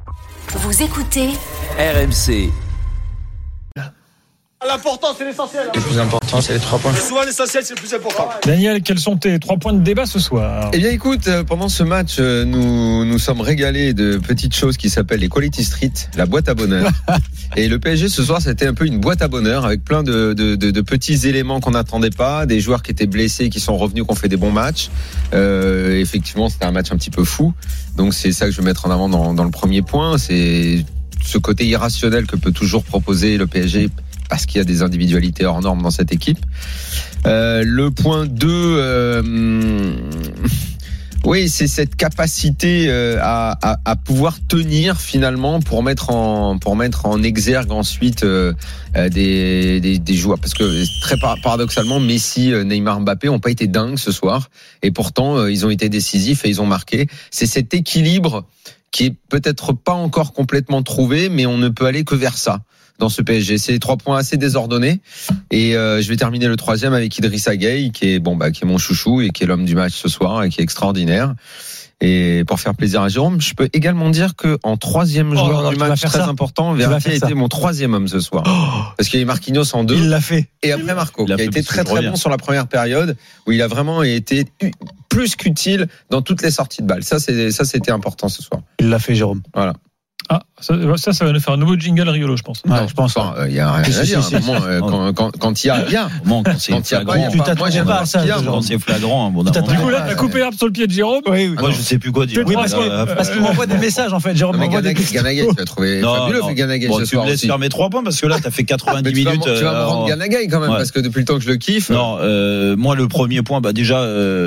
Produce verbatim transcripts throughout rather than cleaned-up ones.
Vous écoutez R M C. L'important, c'est l'essentiel. Le plus important, c'est les trois points. Et souvent, l'essentiel, c'est le plus important. Daniel, quels sont tes trois points de débat ce soir ? Eh bien, écoute, pendant ce match, nous nous sommes régalés de petites choses qui s'appellent les Quality Street, la boîte à bonheur. Et le P S G ce soir, c'était un peu une boîte à bonheur avec plein de, de, de, de petits éléments qu'on n'attendait pas, des joueurs qui étaient blessés, qui sont revenus, qui ont fait des bons matchs. Euh, effectivement, c'était un match un petit peu fou. Donc, c'est ça que je vais mettre en avant dans, dans le premier point. C'est ce côté irrationnel que peut toujours proposer le P S G, parce qu'il y a des individualités hors normes dans cette équipe. Euh, le point deux, euh, oui, c'est cette capacité euh, à, à, à pouvoir tenir finalement pour mettre en pour mettre en exergue ensuite euh, des, des des joueurs, parce que très paradoxalement, Messi, Neymar, Mbappé ont pas été dingues ce soir, et pourtant euh, ils ont été décisifs et ils ont marqué. C'est cet équilibre qui est peut-être pas encore complètement trouvé, mais on ne peut aller que vers ça dans ce P S G. C'est trois points assez désordonnés, et euh, je vais terminer le troisième avec Idrissa Gueye, qui est bon bah qui est mon chouchou et qui est l'homme du match ce soir et qui est extraordinaire. Et pour faire plaisir à Jérôme, je peux également dire que en troisième joueur oh, non, du match très ça. important, Verratti a été mon troisième homme ce soir, oh. parce qu'il y a eu Marquinhos en deux. Il l'a fait. Et après Marco, qui a été très très bon sur la première période, où il a vraiment été plus qu'utile dans toutes les sorties de balles. Ça c'est ça c'était important ce soir. Il l'a fait, Jérôme. Voilà. Ah, ça, ça, ça va nous faire un nouveau jingle Riolo, je pense. Ouais, non, je pense. Il enfin, y a rien à dire. Moment, euh, quand, quand, quand il y a rien. Bon, quand c'est quand flagrant. Il y a pas, moi, j'aime pas ça. Quand c'est flagrant, bon, du coup, là, t'as coupé l'herbe sur le pied de Jérôme. Oui, oui. Moi, je sais plus quoi dire. Oui, parce, euh, parce qu'il m'envoie des messages, en fait. Jérôme m'envoie des questions. Ganagay, tu vas trouver fabuleux, Ganagay, ce soir. Tu me laisses faire mes trois points, parce que là, t'as fait quatre-vingt-dix minutes. Tu vas me rendre Ganagay, quand même, parce que depuis le temps que je le kiffe. Non, moi, le premier point, bah, déjà,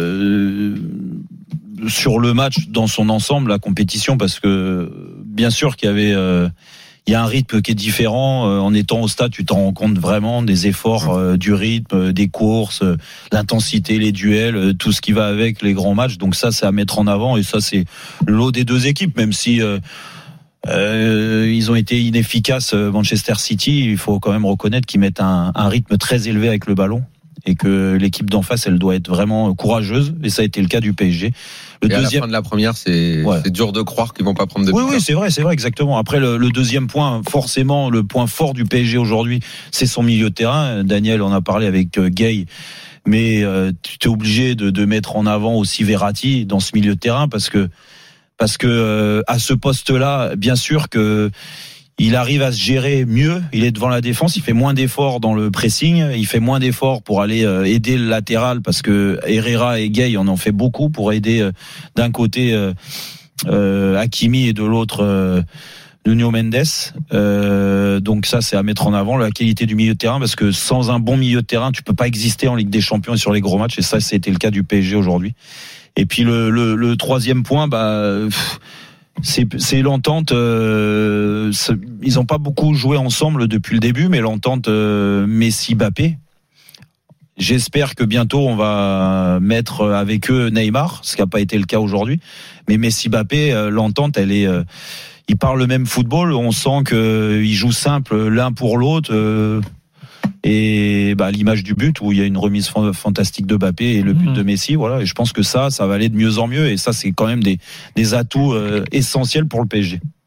sur le match dans son ensemble, la compétition, parce que bien sûr qu'il y avait euh, il y a un rythme qui est différent. Euh, en étant au stade, tu t'en rends compte vraiment des efforts, euh, du rythme, euh, des courses, euh, l'intensité, les duels, euh, tout ce qui va avec les grands matchs. Donc ça, c'est à mettre en avant, et ça, c'est le lot des deux équipes, même si euh, euh, ils ont été inefficaces, Manchester City. Il faut quand même reconnaître qu'ils mettent un, un rythme très élevé avec le ballon, et que l'équipe d'en face, elle doit être vraiment courageuse, et ça a été le cas du P S G. Le et deuxième... à la fin de la première, c'est, ouais. c'est dur de croire qu'ils vont pas prendre de oui, oui, c'est vrai, c'est vrai, exactement. Après, le, le deuxième point, forcément, le point fort du P S G aujourd'hui, c'est son milieu de terrain. Daniel en a parlé avec euh, Gueye, mais euh, tu es obligé de, de mettre en avant aussi Verratti dans ce milieu de terrain, parce que parce que euh, à ce poste-là, bien sûr que il arrive à se gérer mieux, il est devant la défense, il fait moins d'efforts dans le pressing, il fait moins d'efforts pour aller aider le latéral, parce que Herrera et Gueye en ont fait beaucoup pour aider d'un côté euh, euh, Hakimi et de l'autre euh, Nuno Mendes. Euh, donc ça, c'est à mettre en avant, la qualité du milieu de terrain, parce que sans un bon milieu de terrain, tu peux pas exister en Ligue des Champions et sur les gros matchs, et ça, c'était le cas du P S G aujourd'hui. Et puis le, le, le troisième point, bah... Pff, C'est, c'est l'entente. Euh, c'est, ils n'ont pas beaucoup joué ensemble depuis le début, mais l'entente euh, Messi-Mbappé. J'espère que bientôt on va mettre avec eux Neymar, ce qui n'a pas été le cas aujourd'hui. Mais Messi-Mbappé, euh, l'entente, elle est. Euh, ils parlent le même football. On sent qu'ils jouent simple l'un pour l'autre. Euh, Et bah, l'image du but où il y a une remise fantastique de Mbappé et le but mmh. de Messi, voilà. Et je pense que ça, ça va aller de mieux en mieux, et ça, c'est quand même des, des atouts euh, essentiels pour le P S G.